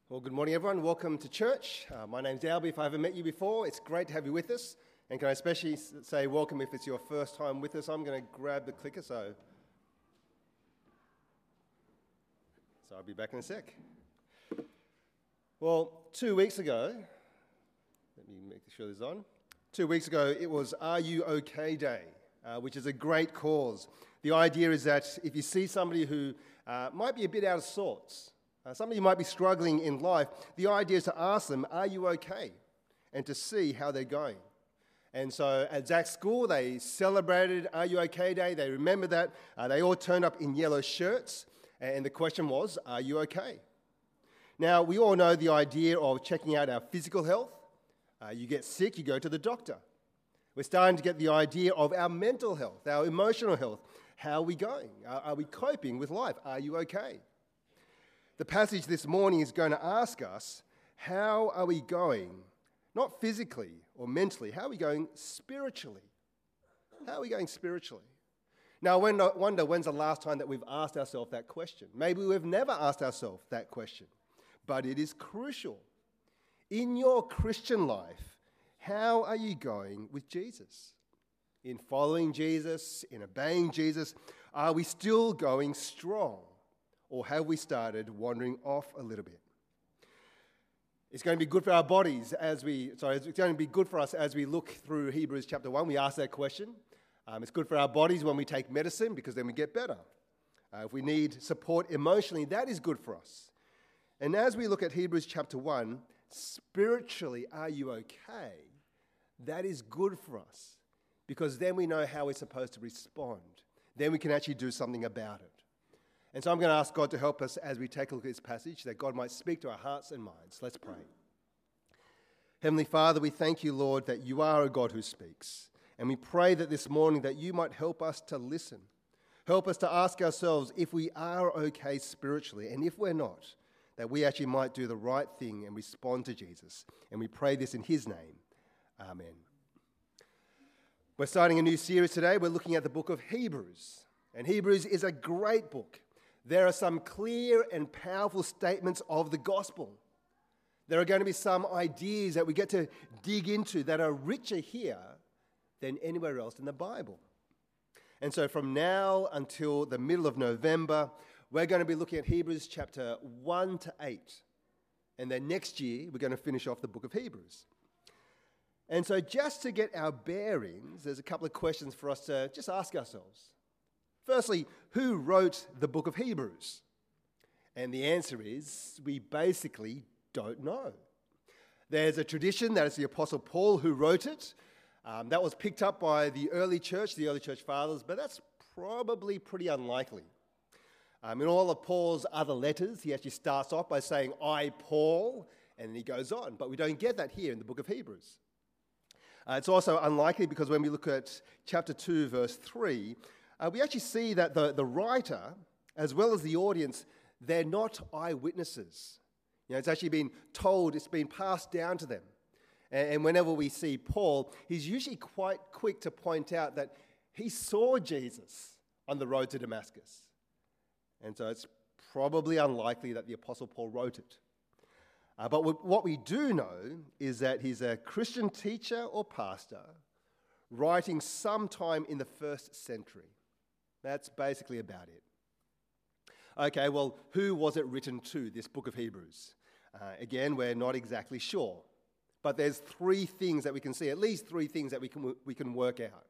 Well, good morning, everyone. Welcome to church. My name's Albie. If I haven't met you before, it's great to have you with us. And can I especially say welcome if it's your first time with us. I'm going to grab the clicker, so I'll be back in a sec. Well, 2 weeks ago, let me make sure this is on. 2 weeks ago, it was Are You OK Day, which is a great cause. The idea is that if you see somebody who might be a bit out of sorts, somebody might be struggling in life, the idea is to ask them, are you okay? And to see how they're going. And so at Zach's school, they celebrated Are You OK Day. They remembered that. They all turned up in yellow shirts. And the question was, are you okay? Now, we all know the idea of checking out our physical health. You get sick, you go to the doctor. We're starting to get the idea of our mental health, our emotional health. How are we going? Are we coping with life? Are you okay? The passage this morning is going to ask us, how are we going? Not physically or mentally, how are we going spiritually? How are we going spiritually? Now, I wonder when's the last time that we've asked ourselves that question. Maybe we've never asked ourselves that question, but it is crucial. In your Christian life, how are you going with Jesus? In following Jesus, in obeying Jesus, are we still going strong? Or have we started wandering off a little bit? It's going to be good for our bodies it's going to be good for us as we look through Hebrews chapter 1. We ask that question. It's good for our bodies when we take medicine because then we get better. If we need support emotionally, that is good for us. And as we look at Hebrews chapter 1, spiritually, are you okay? That is good for us because then we know how we're supposed to respond. Then we can actually do something about it. And so I'm going to ask God to help us as we take a look at this passage, that God might speak to our hearts and minds. Let's pray. Heavenly Father, we thank you, Lord, that you are a God who speaks. And we pray that this morning that you might help us to listen. Help us to ask ourselves if we are okay spiritually, and if we're not, that we actually might do the right thing and respond to Jesus. And we pray this in his name. Amen. We're starting a new series today. We're looking at the book of Hebrews. And Hebrews is a great book. There are some clear and powerful statements of the gospel. There are going to be some ideas that we get to dig into that are richer here than anywhere else in the Bible. And so from now until the middle of November, we're going to be looking at Hebrews chapter 1 to 8. And then next year, we're going to finish off the book of Hebrews. And so just to get our bearings, there's a couple of questions for us to just ask ourselves. Firstly, who wrote the book of Hebrews? And the answer is, we basically don't know. There's a tradition that it's the Apostle Paul who wrote it. That was picked up by the early church fathers, but that's probably pretty unlikely. In all of Paul's other letters, he actually starts off by saying, I, Paul, and then he goes on. But we don't get that here in the book of Hebrews. It's also unlikely because when we look at chapter 2, verse 3, we actually see that the writer, as well as the audience, they're not eyewitnesses. It's actually been told, it's been passed down to them. And whenever we see Paul, he's usually quite quick to point out that he saw Jesus on the road to Damascus. And so it's probably unlikely that the Apostle Paul wrote it. But what we do know is that he's a Christian teacher or pastor writing sometime in the 1st century. That's basically about it. Okay, well, who was it written to, this book of Hebrews? Again, we're not exactly sure. But there's 3 things that we can see, at least 3 things that we can work out.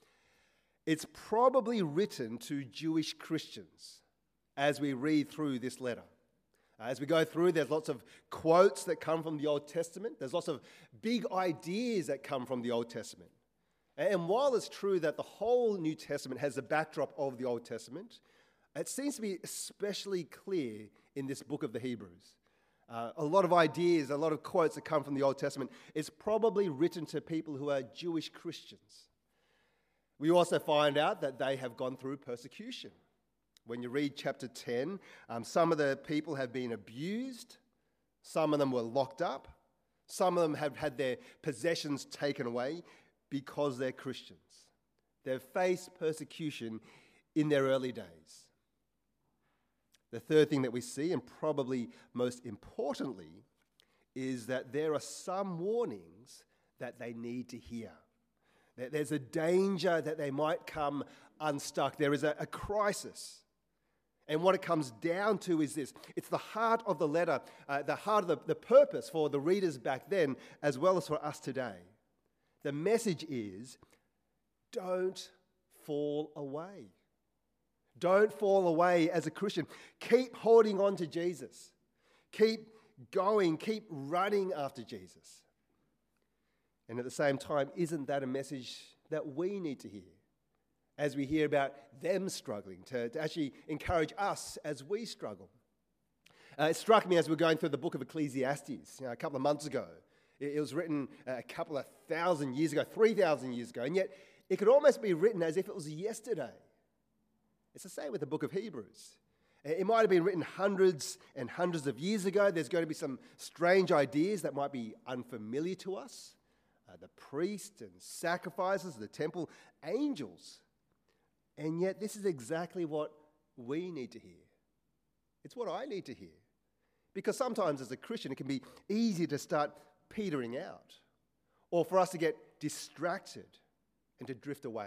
It's probably written to Jewish Christians as we read through this letter. As we go through, there's lots of quotes that come from the Old Testament. There's lots of big ideas that come from the Old Testament. And while it's true that the whole New Testament has the backdrop of the Old Testament, it seems to be especially clear in this book of the Hebrews. A lot of ideas, a lot of quotes that come from the Old Testament is probably written to people who are Jewish Christians. We also find out that they have gone through persecution. When you read chapter 10, some of the people have been abused, some of them were locked up, some of them have had their possessions taken away because they're Christians. They've faced persecution in their early days. The third thing that we see, and probably most importantly, is that there are some warnings that they need to hear. There's a danger that they might come unstuck. There is a crisis. And what it comes down to is this. It's the heart of the letter, the heart of the purpose for the readers back then, as well as for us today. The message is, don't fall away. Don't fall away as a Christian. Keep holding on to Jesus. Keep going, keep running after Jesus. And at the same time, isn't that a message that we need to hear as we hear about them struggling, to actually encourage us as we struggle? It struck me as we were going through the book of Ecclesiastes a couple of months ago. It was written a couple of 1,000 years ago, 3,000 years ago, and yet it could almost be written as if it was yesterday. It's the same with the book of Hebrews. It might have been written hundreds and hundreds of years ago. There's going to be some strange ideas that might be unfamiliar to us. The priest and sacrifices, the temple, angels. And yet this is exactly what we need to hear. It's what I need to hear. Because sometimes as a Christian, it can be easy to start petering out, or for us to get distracted and to drift away.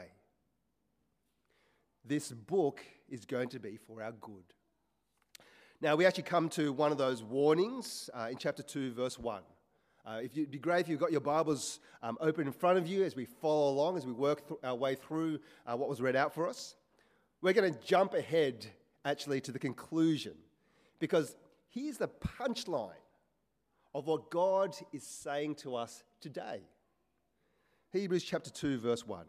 This book is going to be for our good. Now, we actually come to one of those warnings in chapter 2, verse 1. It'd be great if you've got your Bibles open in front of you as we follow along, as we work our way through what was read out for us. We're going to jump ahead, actually, to the conclusion, because here's the punchline of what God is saying to us today. Hebrews chapter 2, verse 1.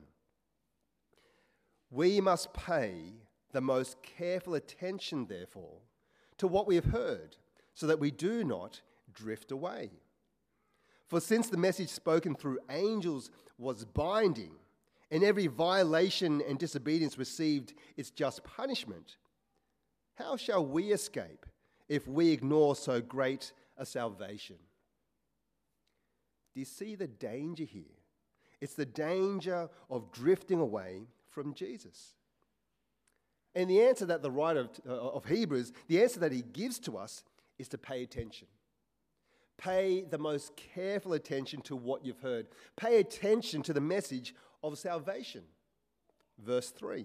We must pay the most careful attention, therefore, to what we have heard, so that we do not drift away. For since the message spoken through angels was binding, and every violation and disobedience received its just punishment, how shall we escape if we ignore so great a salvation? Do you see the danger here? It's the danger of drifting away from Jesus. And the answer that the writer of Hebrews, the answer that he gives to us is to pay attention. Pay the most careful attention to what you've heard. Pay attention to the message of salvation. Verse 3.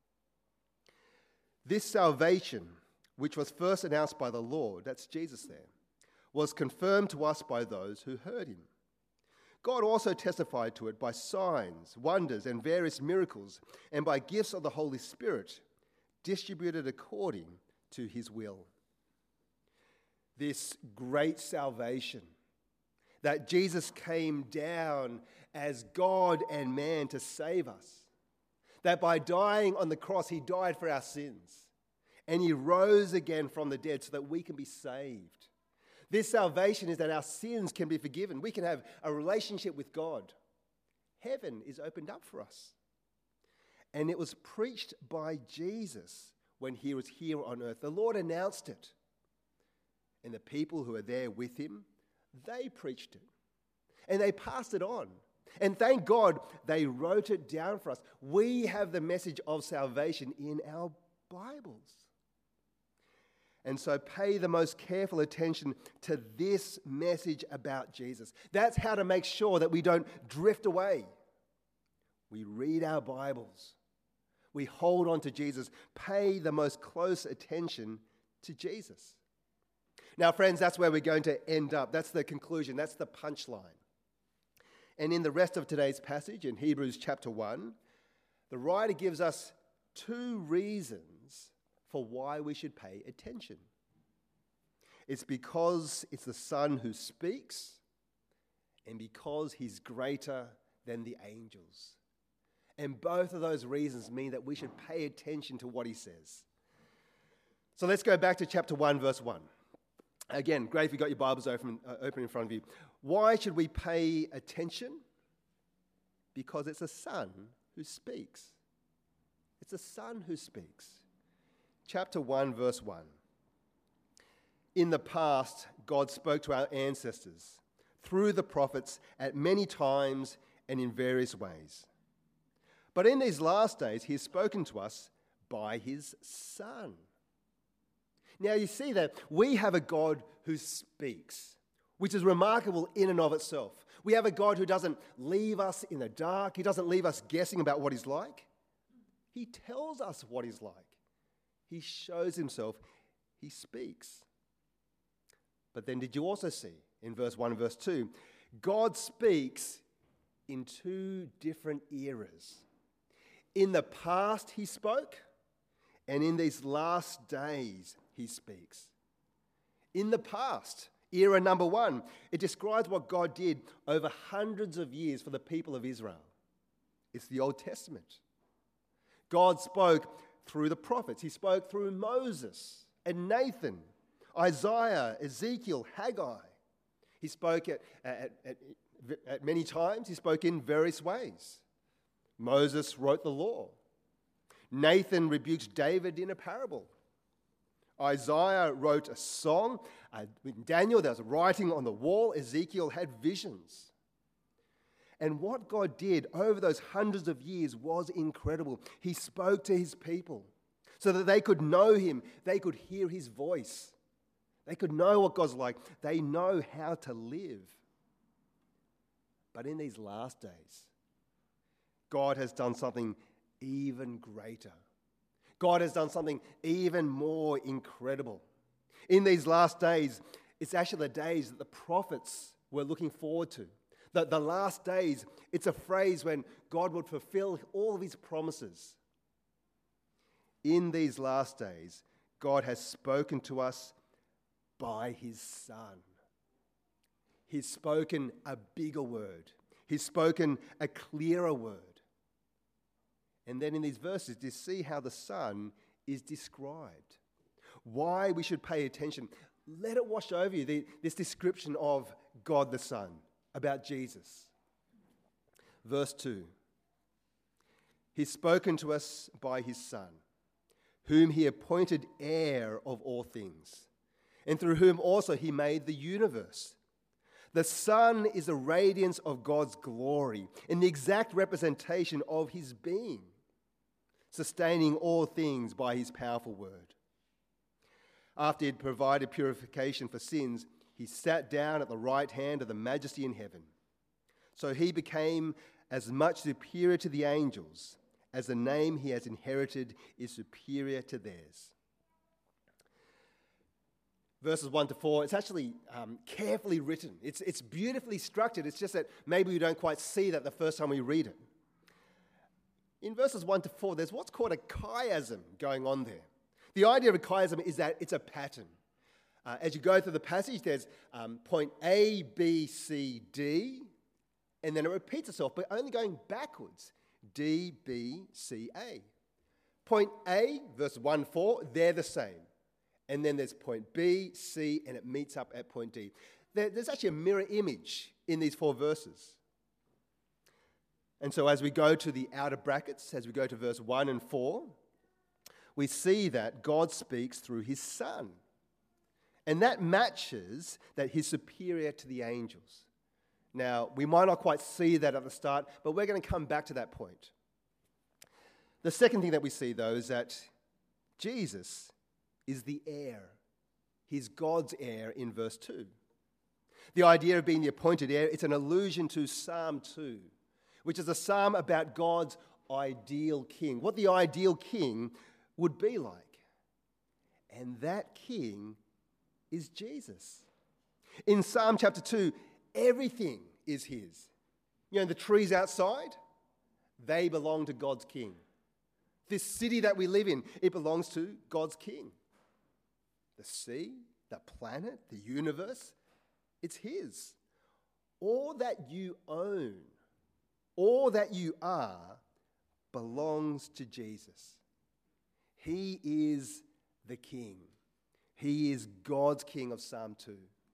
This salvation, which was first announced by the Lord, that's Jesus there, was confirmed to us by those who heard him. God also testified to it by signs, wonders, and various miracles, and by gifts of the Holy Spirit, distributed according to his will. This great salvation, that Jesus came down as God and man to save us, that by dying on the cross, he died for our sins, and he rose again from the dead so that we can be saved. This salvation is that our sins can be forgiven. We can have a relationship with God. Heaven is opened up for us. And it was preached by Jesus when he was here on earth. The Lord announced it. And the people who were there with him, they preached it. And they passed it on. And thank God they wrote it down for us. We have the message of salvation in our Bibles. And so pay the most careful attention to this message about Jesus. That's how to make sure that we don't drift away. We read our Bibles. We hold on to Jesus. Pay the most close attention to Jesus. Now, friends, that's where we're going to end up. That's the conclusion. That's the punchline. And in the rest of today's passage, in Hebrews chapter 1, the writer gives us two reasons for why we should pay attention. It's because it's the Son who speaks, and because he's greater than the angels. And both of those reasons mean that we should pay attention to what he says. So let's go back to chapter 1, verse 1. Again, great if you've got your Bibles open in front of you. Why should we pay attention? Because it's the Son who speaks. It's the Son who speaks. Chapter 1, verse 1. In the past, God spoke to our ancestors through the prophets at many times and in various ways. But in these last days, he has spoken to us by his Son. Now you see that we have a God who speaks, which is remarkable in and of itself. We have a God who doesn't leave us in the dark. He doesn't leave us guessing about what he's like. He tells us what he's like. He shows himself. He speaks. But then did you also see in verse 1 and verse 2, God speaks in two different eras. In the past he spoke, and in these last days he speaks. In the past, era number 1, it describes what God did over hundreds of years for the people of Israel. It's the Old Testament. God spoke through the prophets. He spoke through Moses and Nathan, Isaiah, Ezekiel, Haggai. He spoke at many times. He spoke in various ways. Moses wrote the law. Nathan rebuked David in a parable. Isaiah wrote a song. In Daniel, there was writing on the wall. Ezekiel had visions. And what God did over those hundreds of years was incredible. He spoke to his people so that they could know him. They could hear his voice. They could know what God's like. They know how to live. But in these last days, God has done something even greater. God has done something even more incredible. In these last days, it's actually the days that the prophets were looking forward to. The last days, it's a phrase when God would fulfill all of his promises. In these last days, God has spoken to us by his Son. He's spoken a bigger word. He's spoken a clearer word. And then in these verses, you see how the Son is described. Why we should pay attention. Let it wash over you, this description of God the Son, about Jesus. Verse 2. He's spoken to us by his Son, whom he appointed heir of all things, and through whom also he made the universe. The Son is the radiance of God's glory and the exact representation of his being, sustaining all things by his powerful word. After he had provided purification for sins, he sat down at the right hand of the Majesty in heaven. So he became as much superior to the angels as the name he has inherited is superior to theirs. Verses 1 to 4, it's actually carefully written. It's beautifully structured. It's just that maybe we don't quite see that the first time we read it. In verses 1 to 4, there's what's called a chiasm going on there. The idea of a chiasm is that it's a pattern. As you go through the passage, there's point A, B, C, D, and then it repeats itself, but only going backwards. D, B, C, A. Point A, verse 1, 4, they're the same. And then there's point B, C, and it meets up at point D. There's actually a mirror image in these 4 verses. And so as we go to the outer brackets, as we go to verse 1 and 4, we see that God speaks through his Son. And that matches that he's superior to the angels. Now, we might not quite see that at the start, but we're going to come back to that point. The second thing that we see, though, is that Jesus is the heir. He's God's heir in verse 2. The idea of being the appointed heir, it's an allusion to Psalm 2, which is a psalm about God's ideal king, what the ideal king would be like. And that king is Jesus. In Psalm chapter 2, everything is his. You know, the trees outside, they belong to God's king. This city that we live in, it belongs to God's king. The sea, the planet, the universe, it's his. All that you own, all that you are, belongs to Jesus. He is the king. He is God's king of Psalm 2.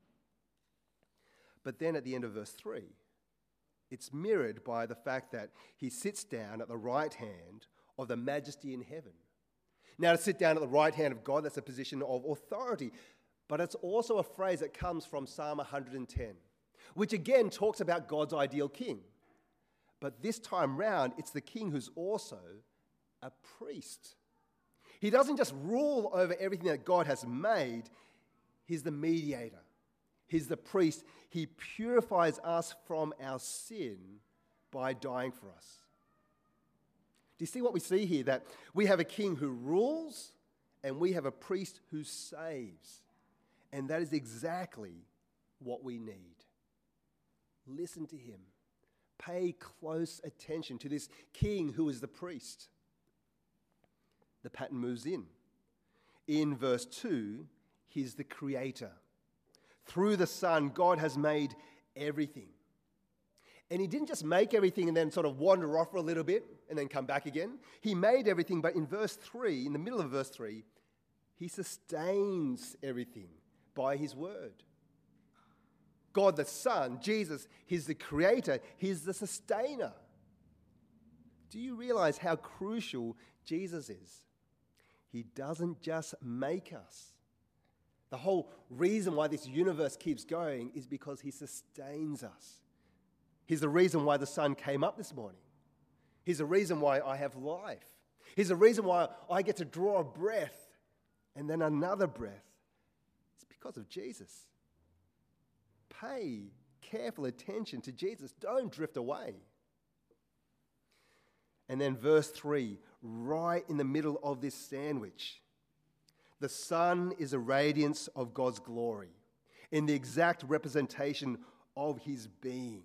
But then at the end of verse 3, it's mirrored by the fact that he sits down at the right hand of the Majesty in heaven. Now, to sit down at the right hand of God, that's a position of authority. But it's also a phrase that comes from Psalm 110, which again talks about God's ideal king. But this time round, it's the king who's also a priest. He doesn't just rule over everything that God has made. He's the mediator. He's the priest. He purifies us from our sin by dying for us. Do you see what we see here? That we have a king who rules and we have a priest who saves. And that is exactly what we need. Listen to him. Pay close attention to this king who is the priest. The pattern moves in. In verse 2, he's the creator. Through the Son, God has made everything. And he didn't just make everything and then sort of wander off for a little bit and then come back again. He made everything, but in verse 3, in the middle of verse 3, he sustains everything by his word. God the Son, Jesus, he's the creator, he's the sustainer. Do you realize how crucial Jesus is? He doesn't just make us. The whole reason why this universe keeps going is because he sustains us. He's the reason why the sun came up this morning. He's the reason why I have life. He's the reason why I get to draw a breath and then another breath. It's because of Jesus. Pay careful attention to Jesus. Don't drift away. And then verse 3, right in the middle of this sandwich. The sun is a radiance of God's glory in the exact representation of his being.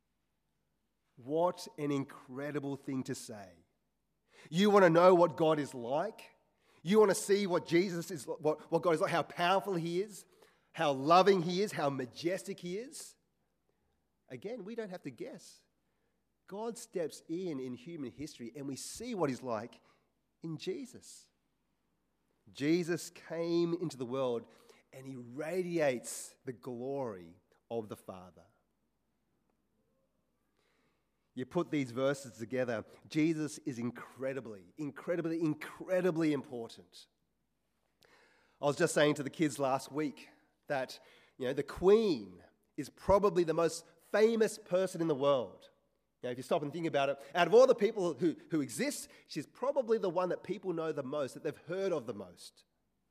What an incredible thing to say. You want to know what God is like? You want to see what Jesus is, what God is like, how powerful he is, how loving he is, how majestic he is? Again, we don't have to guess. God steps in human history and we see what he's like in Jesus. Jesus came into the world and he radiates the glory of the Father. You put these verses together, Jesus is incredibly important. I was just saying to the kids last week that, the Queen is probably the most famous person in the world. If you stop and think about it, out of all the people who exist, she's probably the one that people know the most, that they've heard of the most.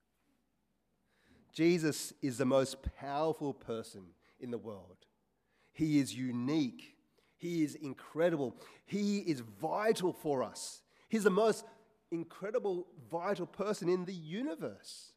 Jesus is the most powerful person in the world. He is unique. He is incredible. He is vital for us. He's the most incredible, vital person in the universe.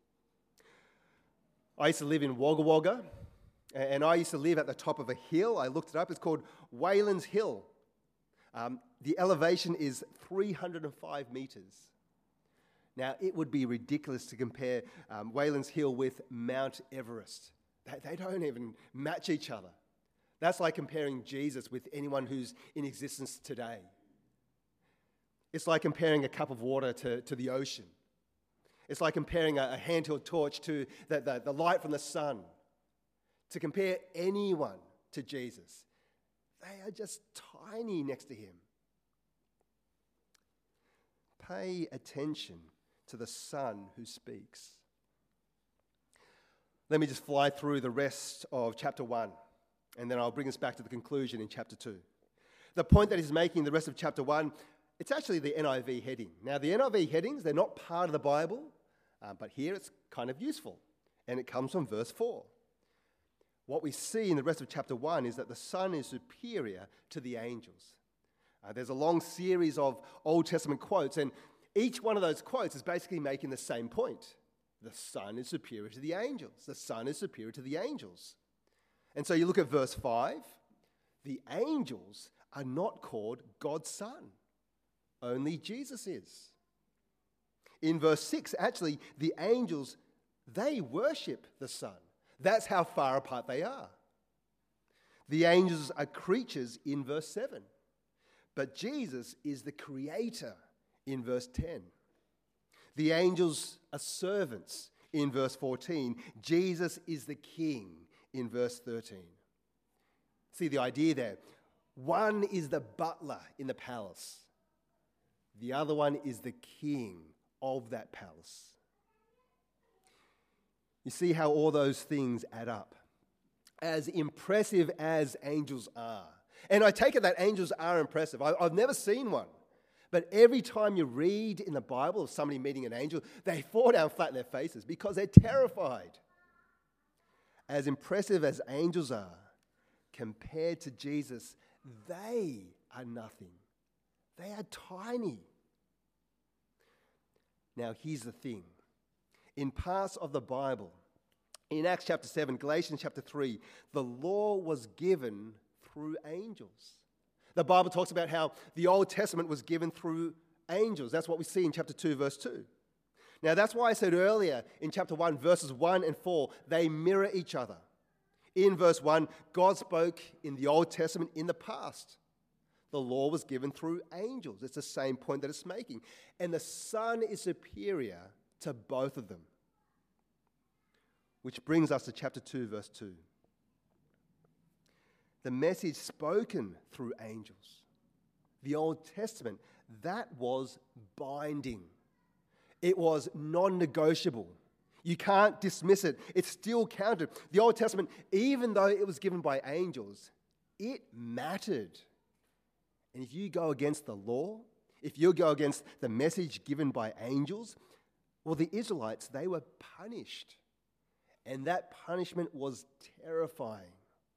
I used to live in Wagga Wagga, and I used to live at the top of a hill. I looked it up. It's called Wayland's Hill. The elevation is 305 meters. Now, it would be ridiculous to compare Wayland's Hill with Mount Everest. They don't even match each other. That's like comparing Jesus with anyone who's in existence today. It's like comparing a cup of water to the ocean. It's like comparing a handheld torch to the light from the sun. To compare anyone to Jesus, they are just tiny next to him. Pay attention to the Son who speaks. Let me just fly through the rest of chapter 1, and then I'll bring us back to the conclusion in chapter 2. The point that he's making in the rest of chapter 1, it's actually the NIV heading. Now, the NIV headings, they're not part of the Bible, but here it's kind of useful, and it comes from verse 4. What we see in the rest of chapter 1 is that the Son is superior to the angels. There's a long series of Old Testament quotes, and each one of those quotes is basically making the same point. The Son is superior to the angels. The Son is superior to the angels. And so you look at verse 5. The angels are not called God's Son. Only Jesus is. In verse 6, actually, the angels, they worship the Son. That's how far apart they are. The angels are creatures in verse 7. But Jesus is the creator in verse 10. The angels are servants in verse 14. Jesus is the king in verse 13. See the idea there. One is the butler in the palace. The other one is the king of that palace. You see how all those things add up. As impressive as angels are. And I take it that angels are impressive. I've never seen one. But every time you read in the Bible of somebody meeting an angel, they fall down flat in their faces because they're terrified. As impressive as angels are, compared to Jesus, they are nothing. They are tiny. Now, here's the thing. In parts of the Bible, in Acts chapter 7, Galatians chapter 3, the law was given through angels. The Bible talks about how the Old Testament was given through angels. That's what we see in chapter 2, verse 2. Now, that's why I said earlier in chapter 1, verses 1 and 4, they mirror each other. In verse 1, God spoke in the Old Testament in the past. The law was given through angels. It's the same point that it's making. And the Son is superior to both of them. Which brings us to chapter 2, verse 2. The message spoken through angels, the Old Testament, that was binding. It was non-negotiable. You can't dismiss it. It still counted. The Old Testament, even though it was given by angels, it mattered. And if you go against the law, if you go against the message given by angels, well, the Israelites, they were punished. And that punishment was terrifying.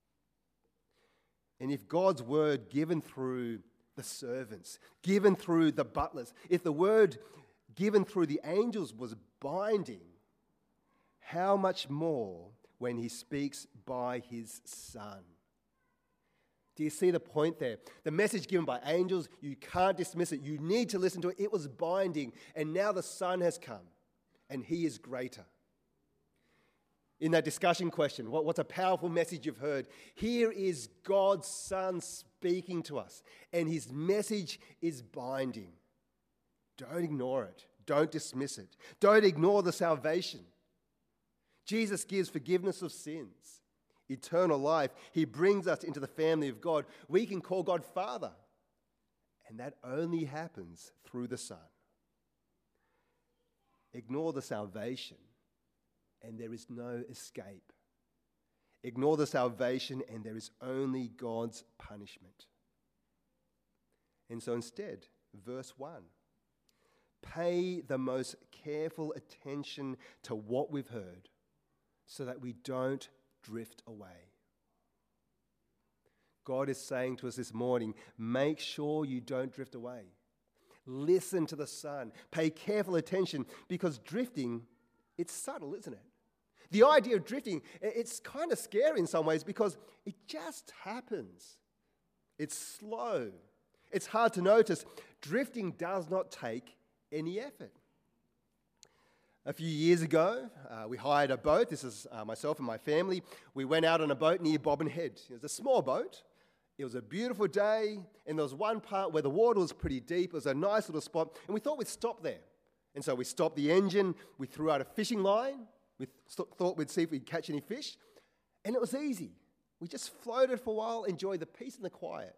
And if God's word given through the servants, given through the butlers, if the word given through the angels was binding, how much more when he speaks by his Son? Do you see the point there? The message given by angels, you can't dismiss it. You need to listen to it. It was binding. And now the Son has come, and he is greater. In that discussion question, what's a powerful message you've heard? Here is God's Son speaking to us, and his message is binding. Don't ignore it. Don't dismiss it. Don't ignore the salvation. Jesus gives forgiveness of sins, eternal life. He brings us into the family of God. We can call God Father, and that only happens through the Son. Ignore the salvation, and there is no escape. Ignore the salvation, and there is only God's punishment. And so instead, verse 1, pay the most careful attention to what we've heard so that we don't drift away. God is saying to us this morning, make sure you don't drift away. Listen to the Son. Pay careful attention, because drifting, it's subtle, isn't it? The idea of drifting, it's kind of scary in some ways because it just happens. It's slow. It's hard to notice. Drifting does not take any effort. A few years ago, we hired a boat. This is myself and my family. We went out on a boat near Bobbin Head. It was a small boat. It was a beautiful day, and there was one part where the water was pretty deep. It was a nice little spot, and we thought we'd stop there. And so we stopped the engine. We threw out a fishing line. We thought we'd see if we'd catch any fish, and it was easy. We just floated for a while, enjoyed the peace and the quiet.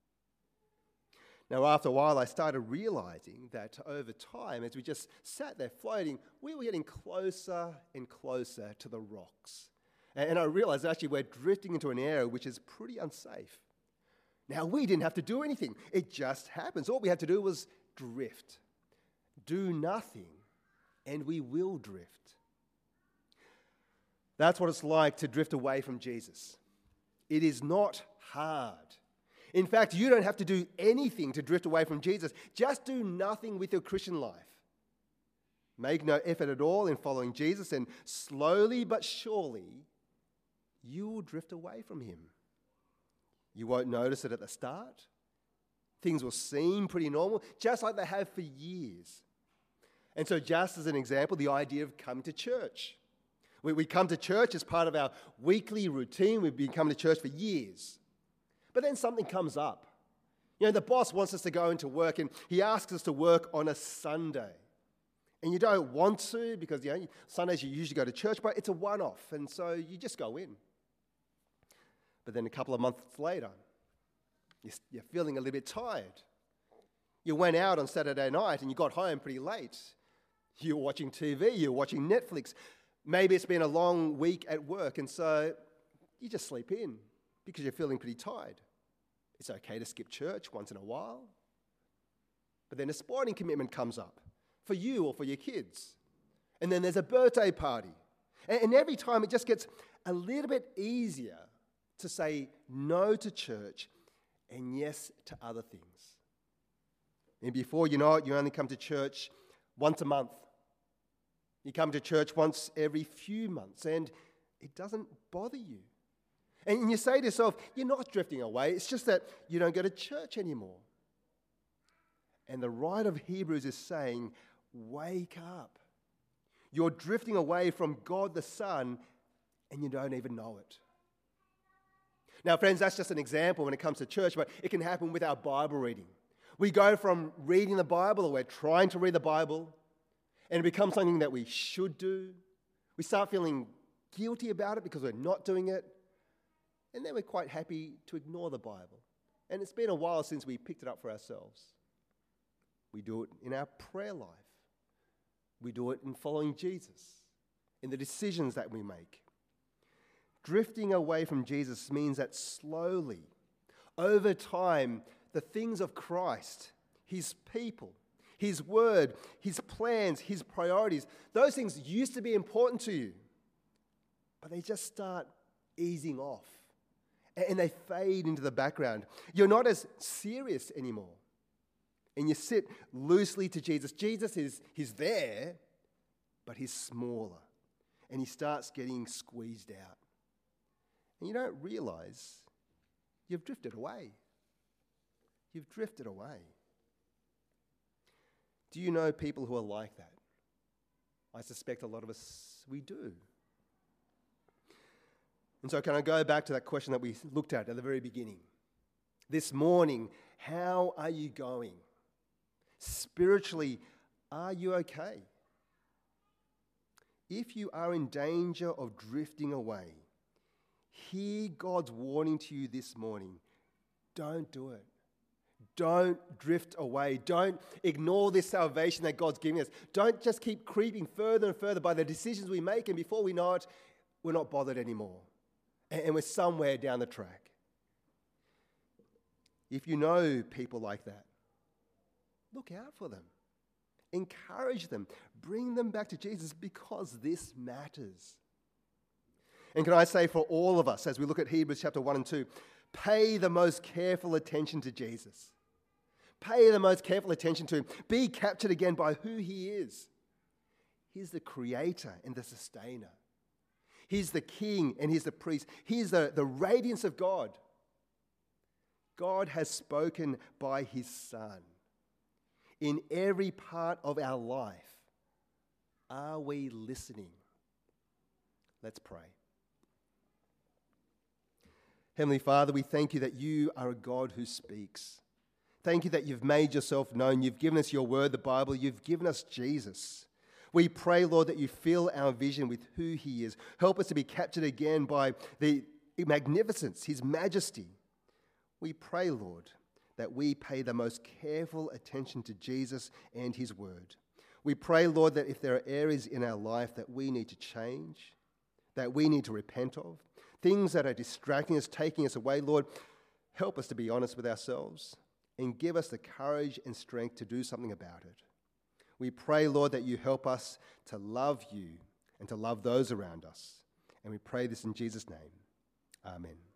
Now, after a while, I started realizing that over time, as we just sat there floating, we were getting closer and closer to the rocks. And I realized actually we're drifting into an area which is pretty unsafe. Now, we didn't have to do anything. It just happens. All we had to do was drift. Do nothing, and we will drift. That's what it's like to drift away from Jesus. It is not hard. In fact, you don't have to do anything to drift away from Jesus. Just do nothing with your Christian life. Make no effort at all in following Jesus, and slowly but surely, you will drift away from him. You won't notice it at the start. Things will seem pretty normal, just like they have for years. And so just as an example, the idea of coming to church. We come to church as part of our weekly routine. We've been coming to church for years. But then something comes up. You know, the boss wants us to go into work, and he asks us to work on a Sunday. And you don't want to because, Sundays you usually go to church, but it's a one-off, and so you just go in. But then a couple of months later, you're feeling a little bit tired. You went out on Saturday night and you got home pretty late. You were watching TV, you were watching Netflix. Maybe it's been a long week at work, and so you just sleep in because you're feeling pretty tired. It's okay to skip church once in a while. But then a sporting commitment comes up for you or for your kids. And then there's a birthday party. And every time it just gets a little bit easier to say no to church and yes to other things. And before you know it, you only come to church once a month. You come to church once every few months, and it doesn't bother you. And you say to yourself, you're not drifting away, it's just that you don't go to church anymore. And the writer of Hebrews is saying, wake up. You're drifting away from God the Son, and you don't even know it. Now, friends, that's just an example when it comes to church, but it can happen with our Bible reading. We go from reading the Bible, or we're trying to read the Bible, and it becomes something that we should do. We start feeling guilty about it because we're not doing it, and then we're quite happy to ignore the Bible. And it's been a while since we picked it up for ourselves. We do it in our prayer life. We do it in following Jesus, in the decisions that we make. Drifting away from Jesus means that slowly, over time, the things of Christ, his people, his word, his plans, his priorities, those things used to be important to you, but they just start easing off and they fade into the background. You're not as serious anymore. And you sit loosely to Jesus. He's there, but he's smaller. And he starts getting squeezed out. And you don't realize you've drifted away. You've drifted away. Do you know people who are like that? I suspect a lot of us, we do. And so can I go back to that question that we looked at the very beginning? This morning, how are you going? Spiritually, are you okay? If you are in danger of drifting away, hear God's warning to you this morning. Don't do it. Don't drift away. Don't ignore this salvation that God's giving us. Don't just keep creeping further and further by the decisions we make, and before we know it, we're not bothered anymore. And we're somewhere down the track. If you know people like that, look out for them. Encourage them. Bring them back to Jesus because this matters. And can I say for all of us, as we look at Hebrews chapter 1 and 2, pay the most careful attention to Jesus. Pay the most careful attention to him. Be captured again by who he is. He's the creator and the sustainer. He's the king and he's the priest. He's the radiance of God. God has spoken by his Son. In every part of our life, are we listening? Let's pray. Heavenly Father, we thank you that you are a God who speaks. Thank you that you've made yourself known. You've given us your word, the Bible. You've given us Jesus. We pray, Lord, that you fill our vision with who he is. Help us to be captured again by the magnificence, his majesty. We pray, Lord, that we pay the most careful attention to Jesus and his word. We pray, Lord, that if there are areas in our life that we need to change, that we need to repent of, things that are distracting us, taking us away, Lord, help us to be honest with ourselves and give us the courage and strength to do something about it. We pray, Lord, that you help us to love you and to love those around us. And we pray this in Jesus' name. Amen.